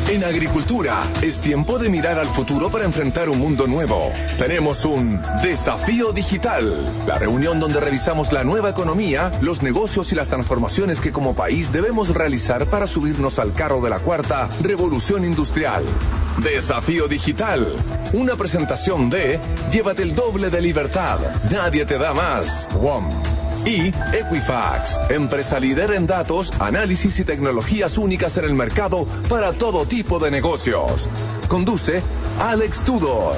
En agricultura, es tiempo de mirar al futuro para enfrentar un mundo nuevo. Tenemos un Desafío Digital, la reunión donde revisamos la nueva economía, los negocios y las transformaciones que como país debemos realizar para subirnos al carro de la cuarta revolución industrial. Desafío Digital, una presentación de Llévate el doble de libertad, nadie te da más, WOM. Y Equifax, empresa líder en datos, análisis y tecnologías únicas en el mercado para todo tipo de negocios. Conduce Alex Tudor.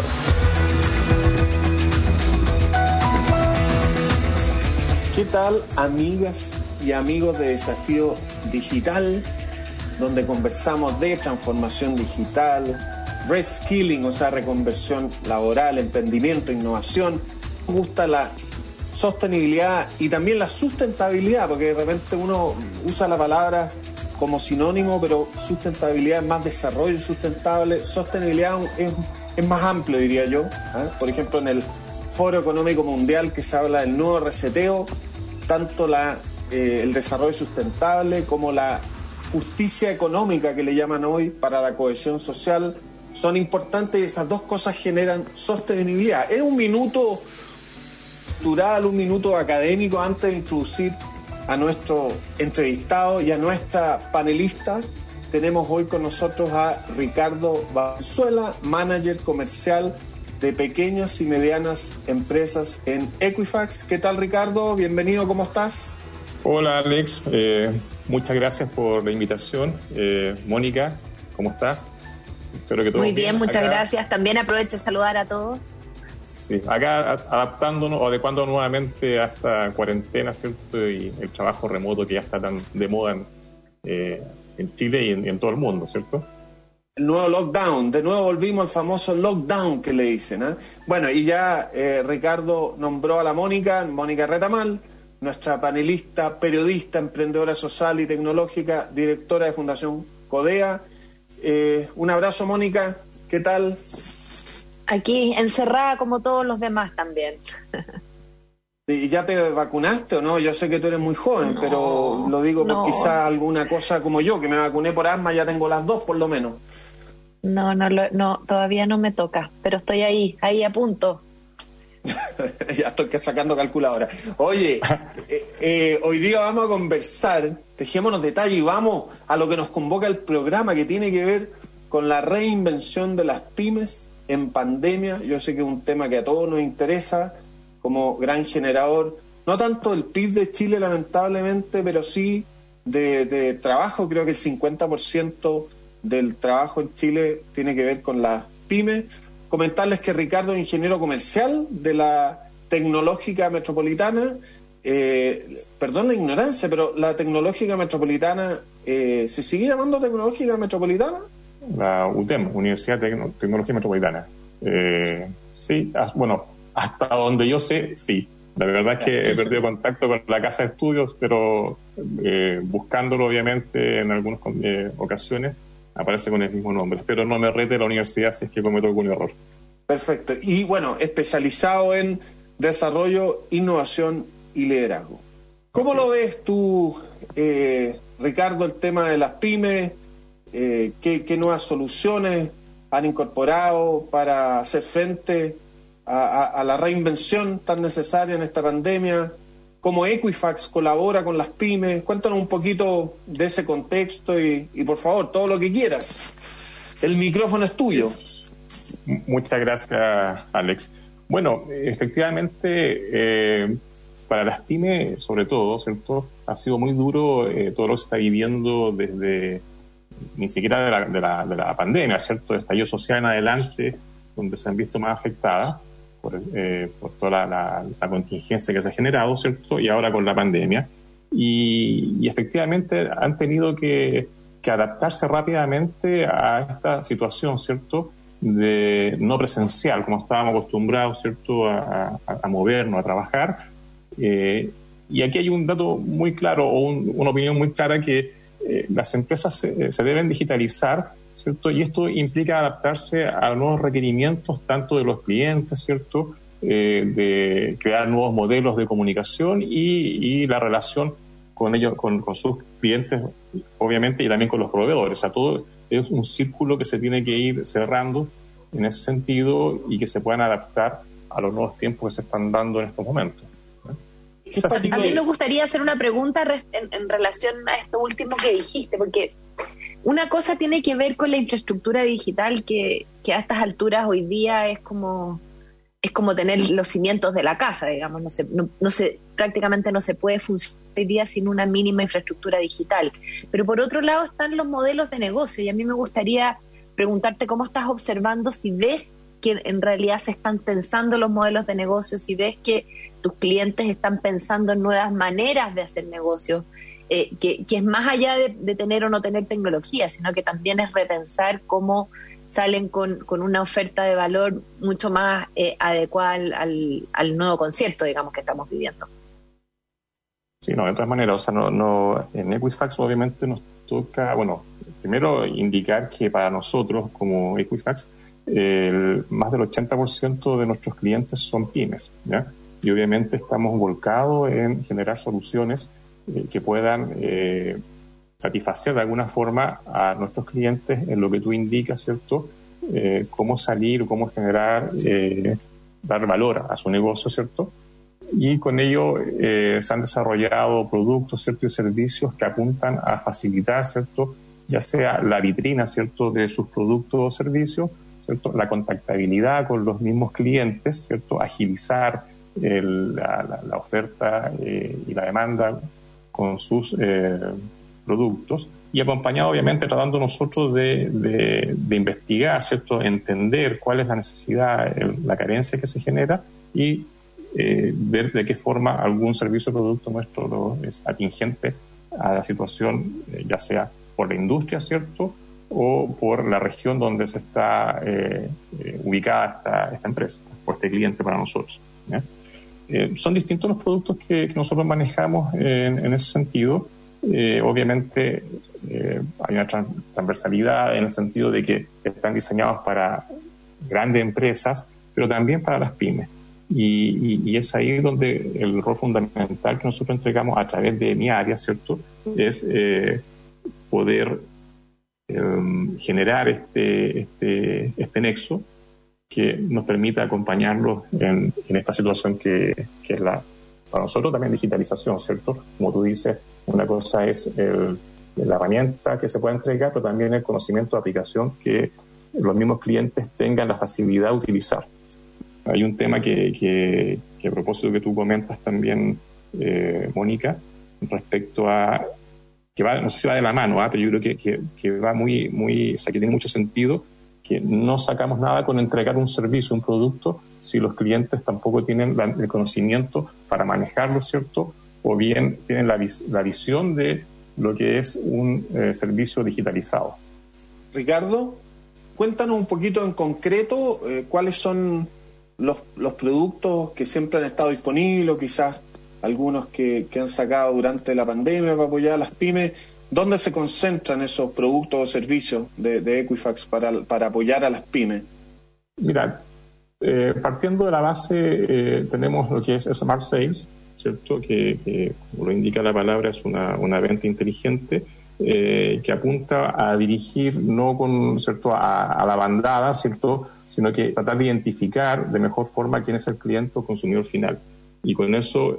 ¿Qué tal, amigas y amigos de Desafío Digital? Donde conversamos de transformación digital, reskilling, o sea, reconversión laboral, emprendimiento, innovación. Me gusta la sostenibilidad y también la sustentabilidad, porque de repente uno usa la palabra como sinónimo, pero sustentabilidad es más desarrollo sustentable, sostenibilidad es más amplio, diría yo. Por ejemplo, en el Foro Económico Mundial, que se habla del nuevo reseteo, tanto el desarrollo sustentable como la justicia económica, que le llaman hoy, para la cohesión social, son importantes y esas dos cosas generan sostenibilidad. En un minuto un minuto académico antes de introducir a nuestro entrevistado y a nuestra panelista. Tenemos hoy con nosotros a Ricardo Valenzuela, manager comercial de pequeñas y medianas empresas en Equifax. ¿Qué tal, Ricardo? Bienvenido, ¿cómo estás? Hola, Alex. Muchas gracias por la invitación. Mónica, ¿cómo estás? Espero que todo muy bien, muchas gracias. También aprovecho de saludar a todos. Sí, acá adaptándonos o adecuando nuevamente a esta cuarentena, ¿cierto? Y el trabajo remoto que ya está tan de moda en Chile y en todo el mundo, ¿cierto? El nuevo lockdown, de nuevo volvimos al famoso lockdown que le dicen, ¿eh? Bueno, y ya Ricardo nombró a la Mónica Retamal, nuestra panelista, periodista, emprendedora social y tecnológica, directora de Fundación Codea. Un abrazo, Mónica, ¿qué tal? Aquí, encerrada como todos los demás también. ¿Y ya te vacunaste o no? Yo sé que tú eres muy joven, pero lo digo por quizá alguna cosa como yo, que me vacuné por asma, ya tengo las dos por lo menos. No, todavía no me toca, pero estoy ahí a punto. Ya estoy sacando calculadora. Oye, hoy día vamos a conversar, dejémonos detalles y vamos a lo que nos convoca el programa, que tiene que ver con la reinvención de las pymes en pandemia. Yo sé que es un tema que a todos nos interesa como gran generador, no tanto el PIB de Chile lamentablemente, pero sí de trabajo. Creo que el 50% del trabajo en Chile tiene que ver con las pymes. Comentarles que Ricardo es ingeniero comercial de la Tecnológica Metropolitana. Perdón la ignorancia, pero la Tecnológica Metropolitana, ¿se sigue llamando Tecnológica Metropolitana? La UTEM, Universidad Tecnológica Metropolitana. Sí, bueno, hasta donde yo sé, sí. La verdad es que he perdido contacto con la casa de estudios, pero buscándolo obviamente en algunas ocasiones aparece con el mismo nombre. Espero no me rete la universidad si es que cometo algún error. Perfecto. Y bueno, especializado en desarrollo, innovación y liderazgo. ¿Cómo lo ves tú, Ricardo, el tema de las pymes? ¿Qué nuevas soluciones han incorporado para hacer frente a la reinvención tan necesaria en esta pandemia? ¿Cómo Equifax colabora con las pymes? Cuéntanos un poquito de ese contexto y por favor, todo lo que quieras. El micrófono es tuyo. Muchas gracias, Alex. Bueno, efectivamente, para las pymes, sobre todo, ¿cierto? Ha sido muy duro todo lo que se está viviendo desde ni siquiera de la pandemia, ¿cierto? El estallido social en adelante, donde se han visto más afectadas por toda la contingencia que se ha generado, ¿cierto? Y ahora con la pandemia. Y efectivamente han tenido que adaptarse rápidamente a esta situación, ¿cierto? De no presencial, como estábamos acostumbrados, ¿cierto? A movernos, a trabajar. Y aquí hay un dato muy claro, o una opinión muy clara, que las empresas se deben digitalizar, ¿cierto? Y esto implica adaptarse a nuevos requerimientos tanto de los clientes, ¿cierto? De crear nuevos modelos de comunicación y la relación con ellos, con sus clientes, obviamente, y también con los proveedores. O sea, todo es un círculo que se tiene que ir cerrando en ese sentido y que se puedan adaptar a los nuevos tiempos que se están dando en estos momentos. A mí me gustaría hacer una pregunta en relación a esto último que dijiste, porque una cosa tiene que ver con la infraestructura digital que a estas alturas hoy día es como tener los cimientos de la casa, digamos. Prácticamente no se puede funcionar hoy día sin una mínima infraestructura digital. Pero por otro lado están los modelos de negocio, y a mí me gustaría preguntarte cómo estás observando, si ves que en realidad se están pensando los modelos de negocio, si ves que tus clientes están pensando en nuevas maneras de hacer negocios, que es más allá de tener o no tener tecnología, sino que también es repensar cómo salen con una oferta de valor mucho más adecuada al nuevo concierto, digamos, que estamos viviendo. Sí, no, de todas maneras, o sea, en Equifax obviamente nos toca, bueno, primero indicar que para nosotros como Equifax, más del 80% de nuestros clientes son pymes, ¿ya? Y obviamente estamos volcados en generar soluciones que puedan satisfacer de alguna forma a nuestros clientes en lo que tú indicas, ¿cierto? Cómo salir, cómo generar, dar valor a su negocio, ¿cierto? Y con ello se han desarrollado productos, ¿cierto? Y servicios que apuntan a facilitar, ¿cierto? Ya sea la vitrina, ¿cierto? De sus productos o servicios, ¿cierto? La contactabilidad con los mismos clientes, ¿cierto? Agilizar la oferta y la demanda con sus productos, y acompañado obviamente tratando nosotros de investigar, ¿cierto? Entender cuál es la necesidad, la carencia que se genera, y ver de qué forma algún servicio o producto nuestro es atingente a la situación, ya sea por la industria, ¿cierto? O por la región donde se está ubicada esta empresa o este cliente para nosotros, ¿ya? Son distintos los productos que nosotros manejamos en ese sentido. Obviamente hay una transversalidad en el sentido de que están diseñados para grandes empresas, pero también para las pymes. Y es ahí donde el rol fundamental que nosotros entregamos a través de mi área, ¿cierto? Es poder generar este nexo que nos permita acompañarlos en esta situación que es para nosotros también digitalización, ¿cierto? Como tú dices, una cosa es la herramienta que se puede entregar, pero también el conocimiento de aplicación que los mismos clientes tengan la facilidad de utilizar. Hay un tema que a propósito que tú comentas también, Mónica, respecto a que va, no sé si va de la mano, pero yo creo que va muy, o sea, que tiene mucho sentido, que no sacamos nada con entregar un servicio, un producto, si los clientes tampoco tienen el conocimiento para manejarlo, ¿cierto? O bien tienen la visión de lo que es un servicio digitalizado. Ricardo, cuéntanos un poquito en concreto cuáles son los productos que siempre han estado disponibles, o quizás algunos que han sacado durante la pandemia para apoyar a las pymes. ¿Dónde se concentran esos productos o servicios de Equifax para apoyar a las pymes? Mira, partiendo de la base, tenemos lo que es Smart Sales, ¿cierto? Que como lo indica la palabra, es una venta inteligente que apunta a dirigir no con, ¿cierto? a la bandada, ¿cierto? Sino que tratar de identificar de mejor forma quién es el cliente o consumidor final. Y con eso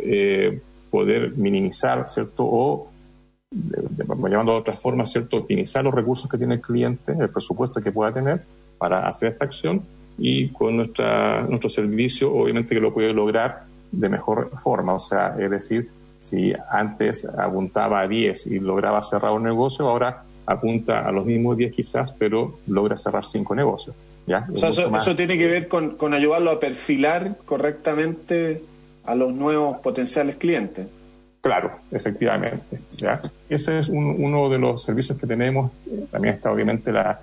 poder minimizar, ¿cierto? O llamando de otra forma, ¿cierto? Optimizar los recursos que tiene el cliente, el presupuesto que pueda tener para hacer esta acción, y con nuestro servicio obviamente que lo puede lograr de mejor forma. O sea, es decir, si antes apuntaba a 10 y lograba cerrar un negocio, ahora apunta a los mismos 10 quizás, pero logra cerrar 5 negocios, ¿ya? O sea, eso tiene que ver con ayudarlo a perfilar correctamente a los nuevos potenciales clientes. Claro, efectivamente, ¿ya? Ese es uno de los servicios que tenemos. También está obviamente la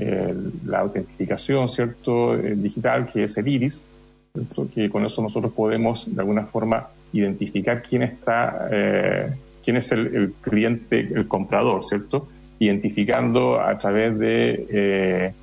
autentificación, ¿cierto? Digital, que es el iris, ¿cierto? Que con eso nosotros podemos de alguna forma identificar quién es el cliente, el comprador, ¿cierto? Identificando a través de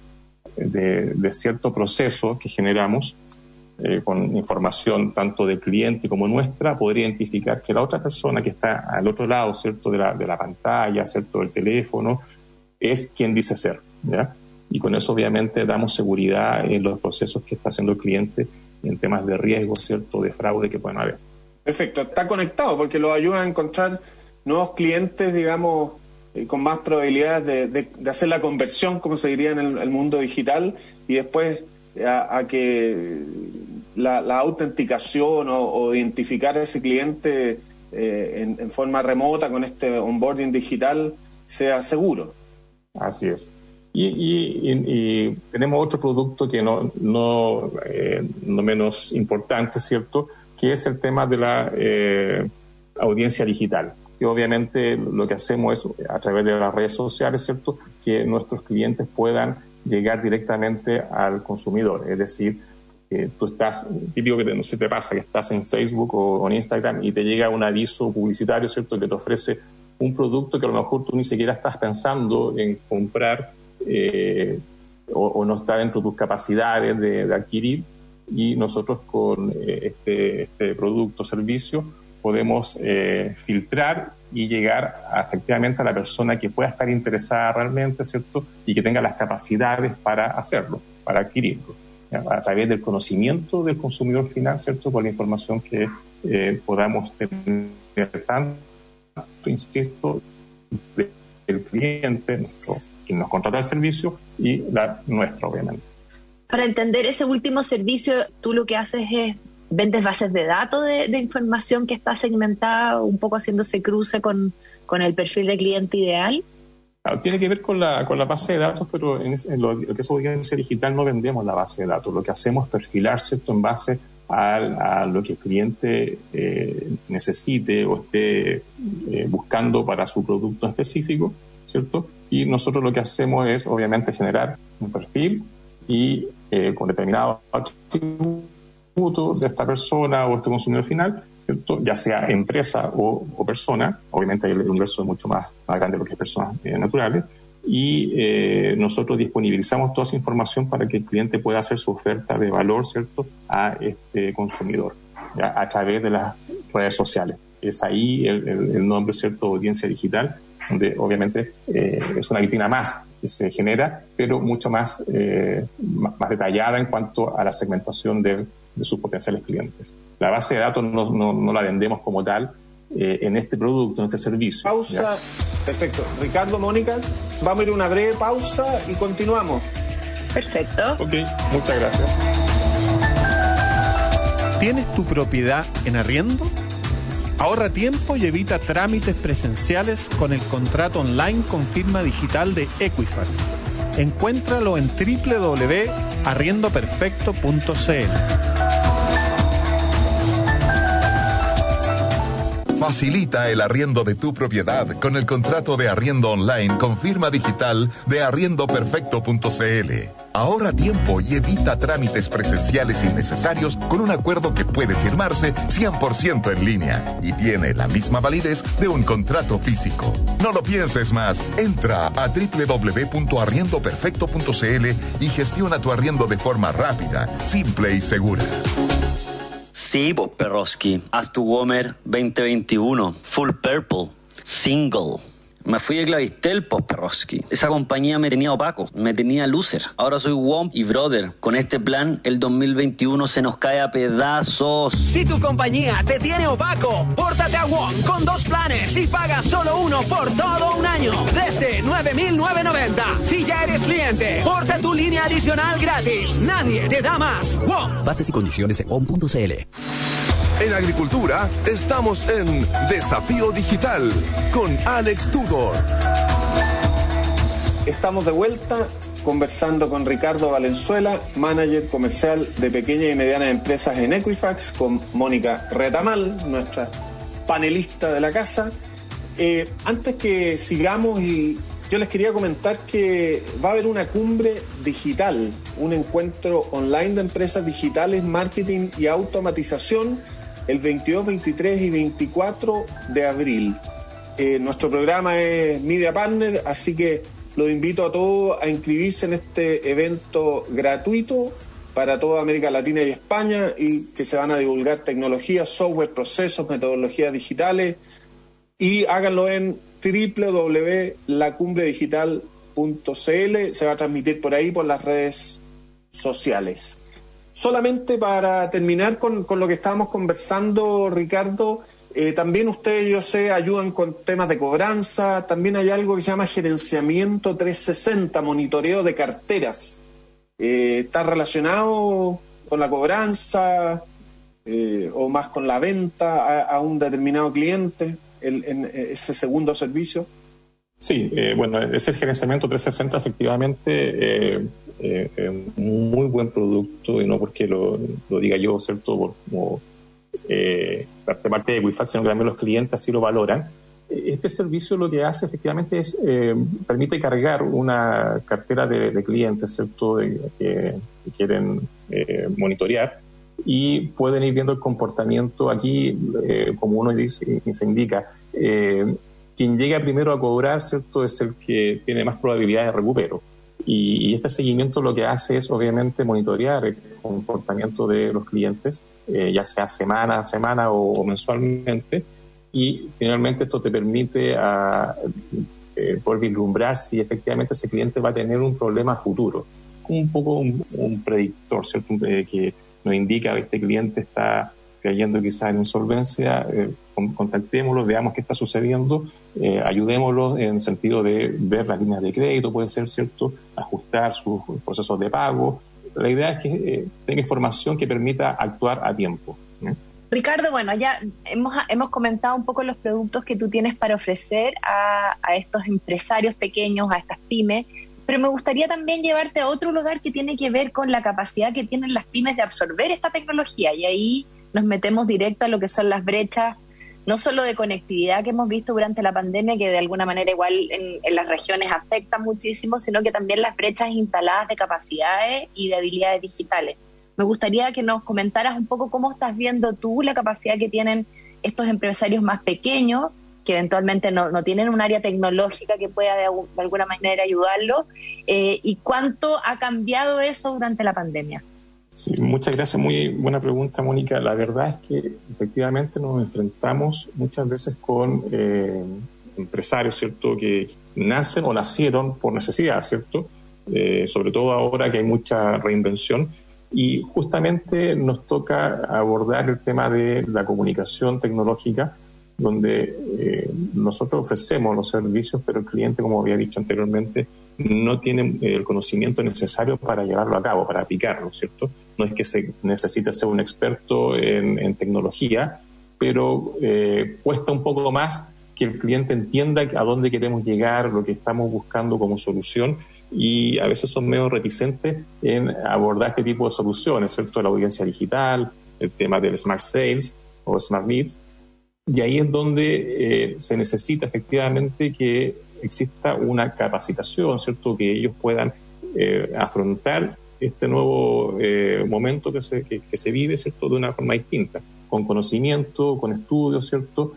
cierto proceso que generamos con información tanto del cliente como nuestra, poder identificar que la otra persona que está al otro lado, ¿cierto? de la pantalla, ¿cierto? Del teléfono, es quien dice ser, ¿ya? Y con eso obviamente damos seguridad en los procesos que está haciendo el cliente en temas de riesgo, ¿cierto?, de fraude que pueden haber. Perfecto, está conectado porque lo ayuda a encontrar nuevos clientes, digamos, con más probabilidades de hacer la conversión, como se diría en el mundo digital, y después a que la autenticación o identificar a ese cliente en forma remota con este onboarding digital sea seguro. Así es. Y tenemos otro producto que no menos importante, ¿cierto?, que es el tema de la audiencia digital, que obviamente lo que hacemos es, a través de las redes sociales, ¿cierto?, que nuestros clientes puedan llegar directamente al consumidor. Es decir, que tú estás, típico que no se te pasa, que estás en Facebook o en Instagram y te llega un aviso publicitario, ¿cierto?, que te ofrece un producto que a lo mejor tú ni siquiera estás pensando en comprar o no está dentro de tus capacidades de adquirir, y nosotros con este producto o servicio podemos filtrar y llegar efectivamente a la persona que pueda estar interesada realmente, ¿cierto?, y que tenga las capacidades para hacerlo, para adquirirlo, ¿ya?, a través del conocimiento del consumidor final, ¿cierto?, por la información que podamos tener tanto, insisto, del cliente, quien nos contrata el servicio, y la nuestra, obviamente. Para entender ese último servicio, tú lo que haces es vendes bases de datos de información que está segmentada, un poco haciéndose cruce con el perfil de cliente ideal. Tiene que ver con la base de datos, pero en lo que es audiencia digital no vendemos la base de datos. Lo que hacemos es perfilar, ¿cierto?, en base a lo que el cliente necesite o esté buscando para su producto específico, ¿cierto? Y nosotros lo que hacemos es, obviamente, generar un perfil y con determinados atributos de esta persona o este consumidor final, ¿cierto?, ya sea empresa o persona. Obviamente el universo es mucho más grande porque hay personas naturales, y nosotros disponibilizamos toda esa información para que el cliente pueda hacer su oferta de valor, ¿cierto?, a este consumidor, ¿ya?, a través de las redes sociales. Es ahí el nombre, ¿cierto?, audiencia digital, donde obviamente es una vitrina más que se genera, pero mucho más detallada en cuanto a la segmentación de sus potenciales clientes. La base de datos no la vendemos como tal en este producto, en este servicio. Pausa. ¿Ya? Perfecto. Ricardo, Mónica, vamos a ir a una breve pausa y continuamos. Perfecto. Ok, muchas gracias. ¿Tienes tu propiedad en arriendo? Ahorra tiempo y evita trámites presenciales con el contrato online con firma digital de Equifax. Encuéntralo en www.arriendoperfecto.cl. Facilita el arriendo de tu propiedad con el contrato de arriendo online con firma digital de arriendoperfecto.cl. Ahorra tiempo y evita trámites presenciales innecesarios con un acuerdo que puede firmarse 100% en línea y tiene la misma validez de un contrato físico. No lo pienses más. Entra a www.arriendoperfecto.cl y gestiona tu arriendo de forma rápida, simple y segura. Sí, Bob Perrowski, haz tu Womer 2021, Full Purple, Single. Me fui de Clavistel, Bob Perrowski. Esa compañía me tenía opaco, me tenía loser. Ahora soy WOM y brother. Con este plan, el 2021 se nos cae a pedazos. Si tu compañía te tiene opaco, pórtate a WOM con 2 planes y paga solo uno por todo un año. Desde 9,990. Si ya eres cliente, porta tu línea adicional gratis. Nadie te da más. WOM. Bases y condiciones en WOM.cl. En agricultura, estamos en Desafío Digital con Alex Tudor. Estamos de vuelta conversando con Ricardo Valenzuela, manager comercial de pequeñas y medianas empresas en Equifax, con Mónica Retamal, nuestra panelista de la casa. Antes que sigamos, yo les quería comentar que va a haber una cumbre digital, un encuentro online de empresas digitales, marketing y automatización, el 22, 23 y 24 de abril. Nuestro programa es Media Partner, así que los invito a todos a inscribirse en este evento gratuito para toda América Latina y España, y que se van a divulgar tecnologías, software, procesos, metodologías digitales, y háganlo en www.lacumbredigital.cl. se va a transmitir por ahí, por las redes sociales. Solamente para terminar con lo que estábamos conversando, Ricardo, también ustedes, yo sé, ayudan con temas de cobranza. También hay algo que se llama gerenciamiento 360, monitoreo de carteras. ¿Está relacionado con la cobranza o más con la venta a un determinado cliente, en ese segundo servicio? Sí, bueno, ese gerenciamiento 360 efectivamente muy buen producto, y no porque lo diga yo, ¿cierto? Como parte de Equifax, sino que también los clientes así lo valoran. Este servicio lo que hace efectivamente es permite cargar una cartera de clientes, ¿cierto? Que quieren monitorear, y pueden ir viendo el comportamiento aquí, como uno dice y se indica. Quien llega primero a cobrar, ¿cierto?, es el que tiene más probabilidad de recupero. Y este seguimiento lo que hace es, obviamente, monitorear el comportamiento de los clientes, ya sea semana a semana o mensualmente, y finalmente esto te permite poder vislumbrar si efectivamente ese cliente va a tener un problema futuro. Un poco un predictor, ¿cierto?, que nos indica que este cliente está cayendo quizás en insolvencia, contactémoslo, veamos qué está sucediendo, ayudémoslo en el sentido de ver las líneas de crédito, puede ser, ¿cierto?, ajustar sus procesos de pago. La idea es que tenga información que permita actuar a tiempo. Ricardo, bueno, ya hemos comentado un poco los productos que tú tienes para ofrecer a estos empresarios pequeños, a estas pymes, pero me gustaría también llevarte a otro lugar que tiene que ver con la capacidad que tienen las pymes de absorber esta tecnología, y ahí nos metemos directo a lo que son las brechas, no solo de conectividad que hemos visto durante la pandemia, que de alguna manera igual en las regiones afecta muchísimo, sino que también las brechas instaladas de capacidades y de habilidades digitales. Me gustaría que nos comentaras un poco cómo estás viendo tú la capacidad que tienen estos empresarios más pequeños, que eventualmente no tienen un área tecnológica que pueda de alguna manera ayudarlos, y cuánto ha cambiado eso durante la pandemia. Sí, muchas gracias. Muy buena pregunta, Mónica. La verdad es que efectivamente nos enfrentamos muchas veces con empresarios, ¿cierto?, que nacen o nacieron por necesidad, ¿cierto? Sobre todo ahora que hay mucha reinvención, y justamente nos toca abordar el tema de la comunicación tecnológica, donde nosotros ofrecemos los servicios, pero el cliente, como había dicho anteriormente, no tiene el conocimiento necesario para llevarlo a cabo, para aplicarlo, ¿cierto? No es que se necesite ser un experto en tecnología, pero cuesta un poco más que el cliente entienda a dónde queremos llegar, lo que estamos buscando como solución, y a veces son medio reticentes en abordar este tipo de soluciones, ¿cierto? La audiencia digital, el tema del Smart Sales o Smart Leads, y ahí es donde se necesita efectivamente que exista una capacitación, ¿cierto?, que ellos puedan afrontar este nuevo momento que se vive, ¿cierto?, de una forma distinta, con conocimiento, con estudios, ¿cierto?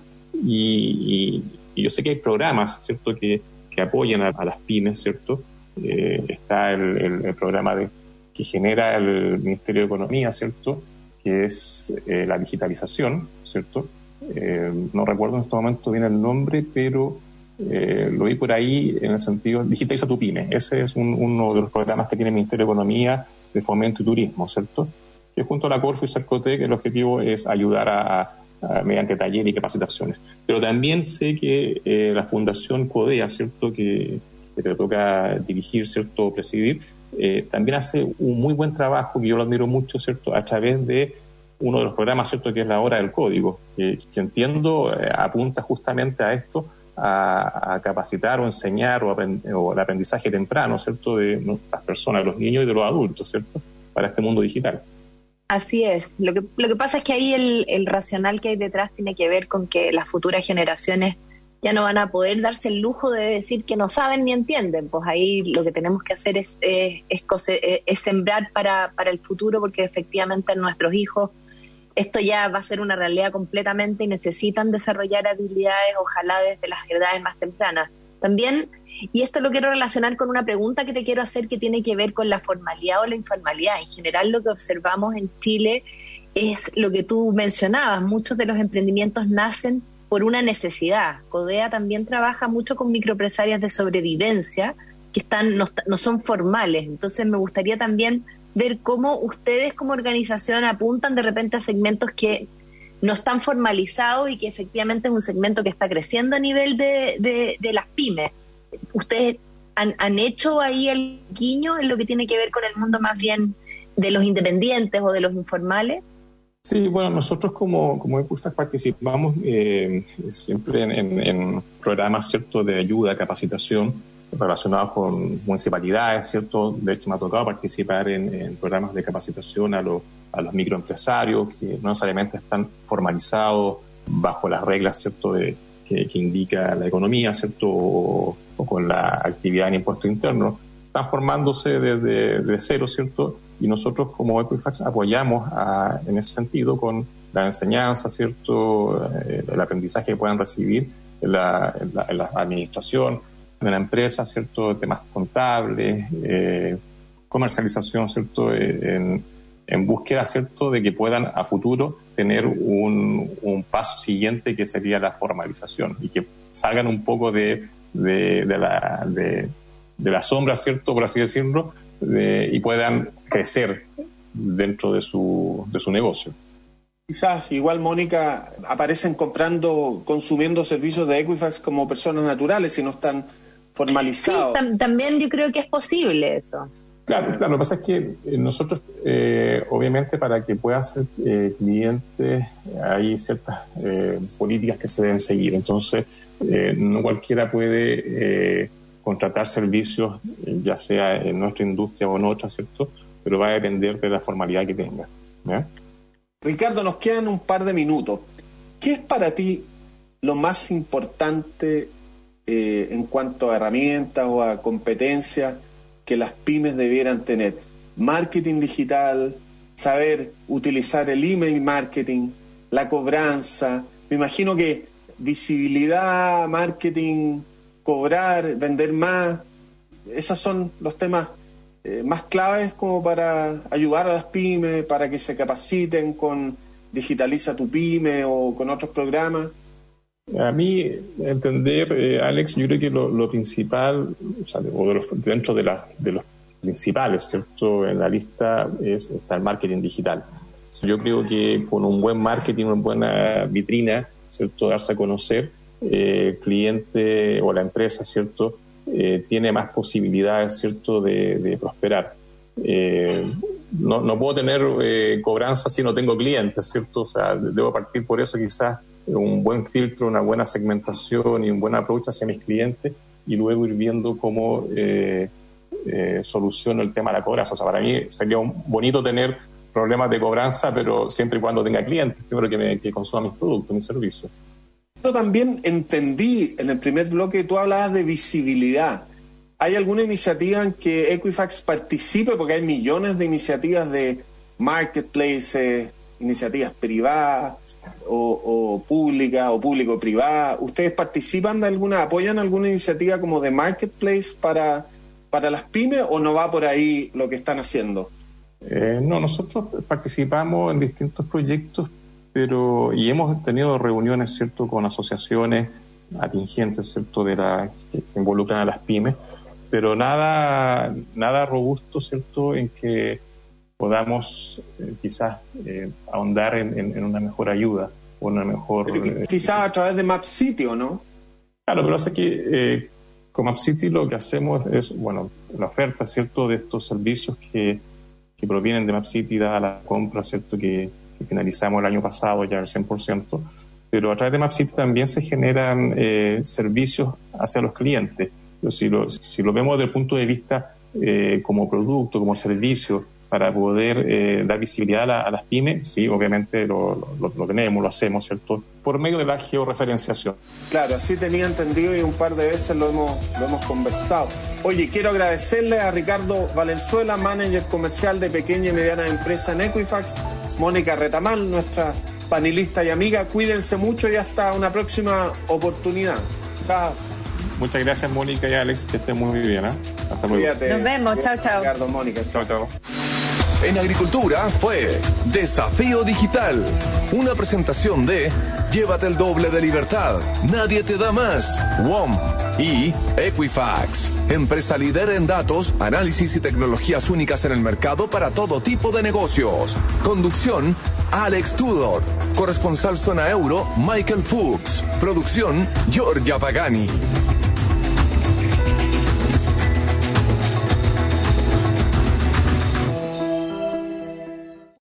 Y yo sé que hay programas, ¿cierto?, que apoyan a las pymes, ¿cierto? Está el programa que genera el Ministerio de Economía, ¿cierto?, que es la digitalización, ¿cierto? No recuerdo en este momento bien el nombre, pero lo vi por ahí en el sentido Digitaliza tu Pyme. Ese es uno de los programas que tiene el Ministerio de Economía de Fomento y Turismo, ¿cierto? Que junto a la Corfo y Cercotec el objetivo es ayudar a mediante talleres y capacitaciones. Pero también sé que la Fundación CODEA, ¿cierto?, que te toca dirigir, ¿cierto?, presidir, también hace un muy buen trabajo, que yo lo admiro mucho, ¿cierto?, a través de uno de los programas, ¿cierto?, que es la Hora del Código, que entiendo apunta justamente a esto, a capacitar o enseñar o el aprendizaje temprano, ¿cierto?, de las personas, de los niños y de los adultos, ¿cierto?, para este mundo digital. Así es. Lo que pasa es que ahí el racional que hay detrás tiene que ver con que las futuras generaciones ya no van a poder darse el lujo de decir que no saben ni entienden. Pues ahí lo que tenemos que hacer es sembrar para el futuro, porque efectivamente nuestros hijos esto ya va a ser una realidad completamente y necesitan desarrollar habilidades, ojalá desde las edades más tempranas. También, y esto lo quiero relacionar con una pregunta que te quiero hacer que tiene que ver con la formalidad o la informalidad. En general lo que observamos en Chile es lo que tú mencionabas, muchos de los emprendimientos nacen por una necesidad. CODEA también trabaja mucho con microempresarias de sobrevivencia, que no son formales. Entonces me gustaría también ver cómo ustedes como organización apuntan de repente a segmentos que no están formalizados y que efectivamente es un segmento que está creciendo a nivel de las pymes. ¿Ustedes han hecho ahí el guiño en lo que tiene que ver con el mundo más bien de los independientes o de los informales? Sí, bueno, nosotros como Equifax participamos siempre en programas, ¿cierto?, de ayuda, capacitación relacionados con municipalidades, ¿cierto? De hecho, me ha tocado participar en programas de capacitación a los microempresarios que no necesariamente están formalizados bajo las reglas, ¿cierto?, que indica la economía, ¿cierto?, o con la actividad en impuesto interno. Están formándose desde cero, ¿cierto? Y nosotros como Equifax apoyamos en ese sentido con la enseñanza, ¿cierto?, el aprendizaje que puedan recibir en la administración, en la empresa, ¿cierto?, temas contables, comercialización, ¿cierto?, en búsqueda, ¿cierto?, de que puedan a futuro tener un paso siguiente que sería la formalización y que salgan un poco de la sombra, ¿cierto?, por así decirlo, y puedan crecer dentro de su negocio. Quizás, igual, Mónica, aparecen consumiendo servicios de Equifax como personas naturales y no están formalizados. Sí, también yo creo que es posible eso. Claro, lo que pasa es que nosotros, obviamente, para que puedan ser clientes, hay ciertas políticas que se deben seguir. Entonces, no cualquiera puede contratar servicios, ya sea en nuestra industria o en otra, ¿cierto? Pero va a depender de la formalidad que tenga, ¿ya? Ricardo, nos quedan un par de minutos. ¿Qué es para ti lo más importante en cuanto a herramientas o a competencias que las pymes debieran tener? Marketing digital, saber utilizar el email marketing, la cobranza. Me imagino que visibilidad, marketing, cobrar, vender más, esos son los temas más claves como para ayudar a las pymes, para que se capaciten con Digitaliza tu Pyme o con otros programas. A mí, entender, Alex, yo creo que lo principal, o sea, dentro de los principales, ¿cierto?, en la lista está el marketing digital. Yo creo que con un buen marketing, una buena vitrina, ¿cierto?, darse a conocer, el cliente o la empresa, ¿cierto?, tiene más posibilidades, ¿cierto?, de prosperar. No puedo tener cobranza si no tengo clientes, ¿cierto? O sea, debo partir por eso, quizás un buen filtro, una buena segmentación y un buen approach hacia mis clientes y luego ir viendo cómo soluciono el tema de la cobranza. O sea, para mí sería bonito tener problemas de cobranza, pero siempre y cuando tenga clientes, primero que consuman mis productos, mis servicios. Yo también entendí en el primer bloque que tú hablabas de visibilidad. ¿Hay alguna iniciativa en que Equifax participe? Porque hay millones de iniciativas de marketplaces, iniciativas privadas o públicas o público-privadas. ¿Ustedes participan de apoyan alguna iniciativa como de marketplace para las pymes o no va por ahí lo que están haciendo? No, nosotros participamos en distintos proyectos, y hemos tenido reuniones, ¿cierto?, con asociaciones atingentes, ¿cierto?, que involucran a las pymes, pero nada robusto, ¿cierto?, en que podamos quizás ahondar en una mejor ayuda o una mejor... quizás a través de MapCity, ¿o no? Claro, pero hace que con MapCity lo que hacemos es, la oferta, ¿cierto?, de estos servicios que provienen de MapCity, dada la compra, ¿cierto?, que finalizamos el año pasado ya al 100%, pero a través de MapCity también se generan servicios hacia los clientes. Si lo vemos desde el punto de vista como producto, como servicio, para poder dar visibilidad a las pymes, sí, obviamente lo tenemos, lo hacemos, ¿cierto?, por medio de la georreferenciación. Claro, así tenía entendido y un par de veces lo hemos conversado. Oye, quiero agradecerle a Ricardo Valenzuela, manager comercial de pequeña y mediana empresa en Equifax, Mónica Retamal, nuestra panelista y amiga. Cuídense mucho y hasta una próxima oportunidad. Chao. Muchas gracias, Mónica y Alex, que estén muy bien, ¿eh? Hasta luego. Cuídate. Nos vemos, chao, chao. Ricardo, Mónica, chao. En agricultura fue Desafío Digital, una presentación de Llévate el doble de libertad, nadie te da más, WOM y Equifax, empresa líder en datos, análisis y tecnologías únicas en el mercado para todo tipo de negocios. Conducción, Alex Tudor. Corresponsal Zona Euro, Michael Fuchs. Producción, Giorgia Pagani.